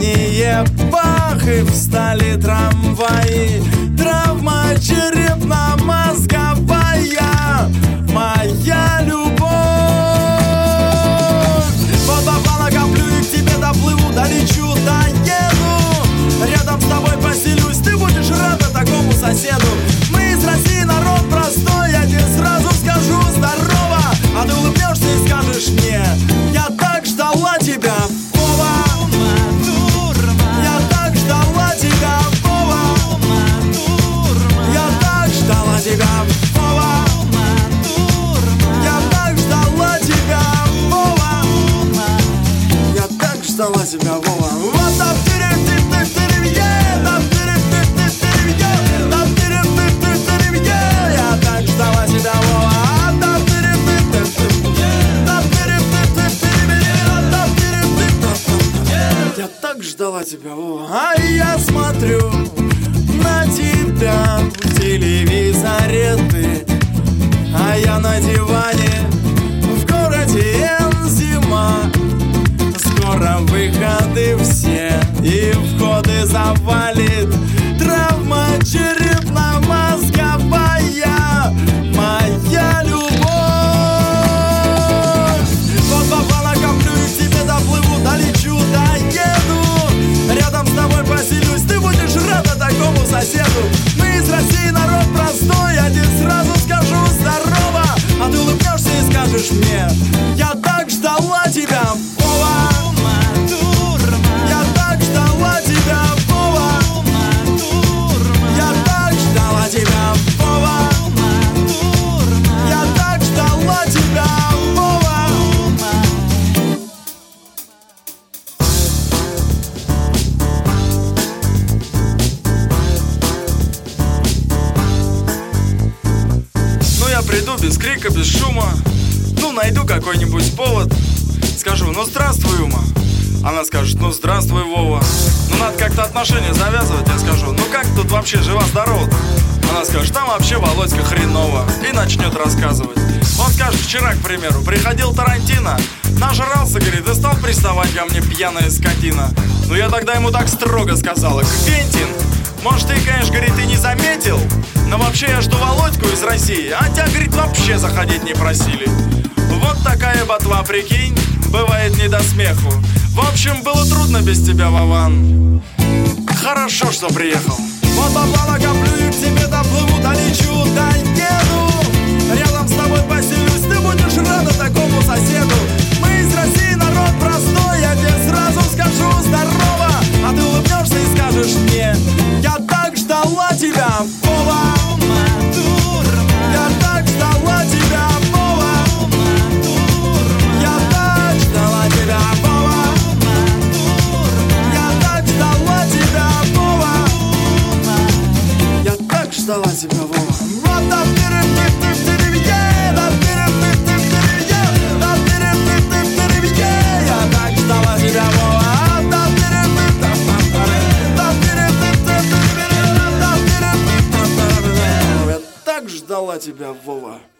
движение, бах, и встали трамваи. Травма черепно-мозговая, моя любовь. Вот баба накоплю и к тебе доплыву, долечу, доеду. Рядом с тобой поселюсь, ты будешь рада такому соседу. Мы из России, народ простой, я тебе сразу скажу здорово. А ты улыбнешься и скажешь мне: я так ждала тебя, Вова. Я так ждала тебя, Вова. Я так ждала тебя, Вова. Я так ждала тебя, Вова. Я так ждала тебя, Вова. Вот так ты. Я так ждала тебя, Вова. А я смотрю на тебя в телевизоре ты, а я на диване в городе зима. Скоро выходы все и входы завалит. Травма черепно-мозговая, моя любовь. Вот попала накоплю и к тебе доплыву, долечу, доеду. Рядом с тобой поселюсь, ты будешь рада такому соседу. Мы из России, народ простой, я тебе сразу скажу здорово. А ты улыбнешься и скажешь мне: я так ждала тебя, Вова. Я так ждала тебя, Вова. Я так ждала тебя, Вова. Я так ждала тебя, Вова. Ну я приду без крика, без шума. Ну найду какой-нибудь повод. Скажу: ну здравствуй, Ума. Она скажет: ну здравствуй, Вова. Ну надо как-то отношения завязывать. Я скажу: ну как тут вообще жива-здорова? Она скажет: там вообще, Володька, хреново. И начнет рассказывать. Он скажет: вчера, к примеру, приходил Тарантино, нажрался, говорит, и стал приставать ко мне, пьяная скотина. Ну я тогда ему так строго сказала: Квентин, может ты, конечно, говорит, и не заметил, но вообще я жду Володьку из России, а тебя, говорит, вообще заходить не просили. Вот такая ботва, прикинь, бывает не до смеху. В общем, было трудно без тебя, Вован. Хорошо, что приехал. Вот бабла накоплю и к тебе доплыву, долечу, доеду. Рядом с тобой поселюсь, ты будешь рада такому соседу. Мы из России, народ простой, я тебе сразу скажу здорово. А ты улыбнешься и скажешь мне: я так ждала тебя, Вова. Я так ждала тебя, Вова. Я так ждала тебя, Вова. Я так ждала тебя, Вова. Я так ждала тебя, Вова. Я так ждала тебя, Вова.